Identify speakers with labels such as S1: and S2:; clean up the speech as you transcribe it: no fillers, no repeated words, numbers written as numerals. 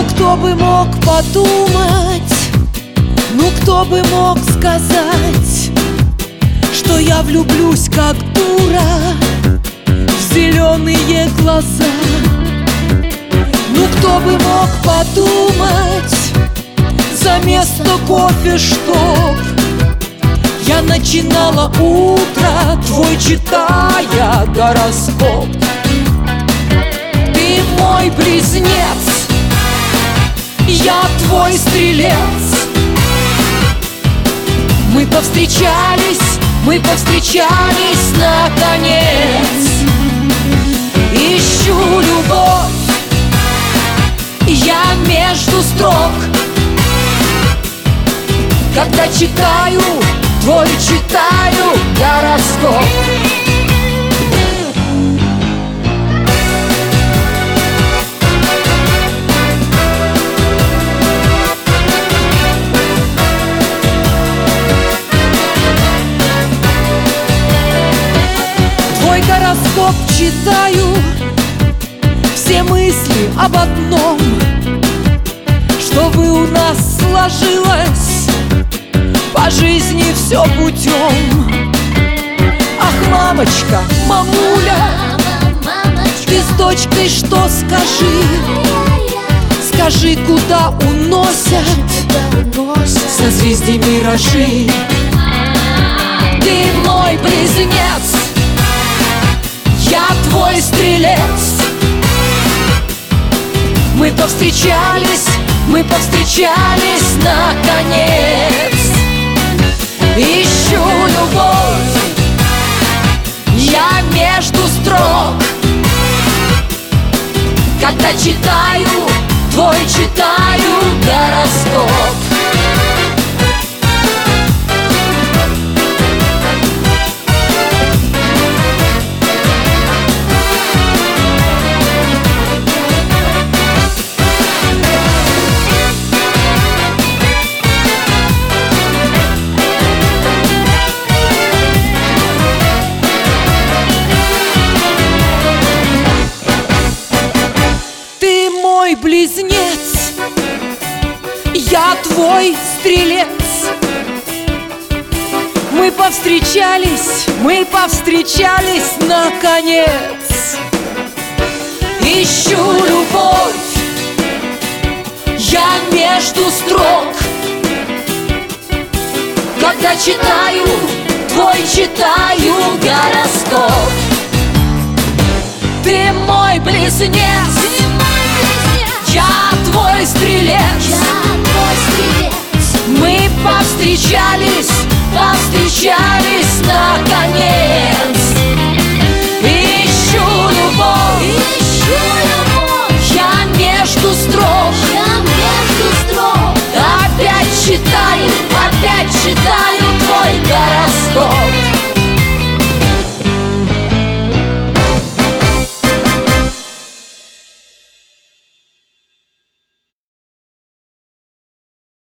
S1: Ну кто бы мог подумать, ну кто бы мог сказать, что я влюблюсь как дура в зеленые глаза. Ну кто бы мог подумать, за место кофе чтоб я начинала утро твой, читая гороскоп. Ты мой близнец, я твой стрелец. Мы повстречались наконец. Ищу любовь я между строк, когда читаю твой, читаю гороскоп. Твой гороскоп читаю, все мысли об одном, чтобы у нас сложилось по жизни все путем. Ах, мамочка, мамуля, ты с дочкой что скажи? Скажи, куда уносят созвездия миражи? Ты мой близнец, я твой стрелец. Мы повстречались наконец. Ищу любовь я между строк, когда читаю твой, читаю гороскоп. Мой близнец, я твой стрелец. Мы повстречались наконец. Ищу любовь я между строк, когда читаю твой, читаю гороскоп. Ты мой близнец, я твой стрелец. Мы повстречались наконец. Ищу любовь я между строк, опять читаю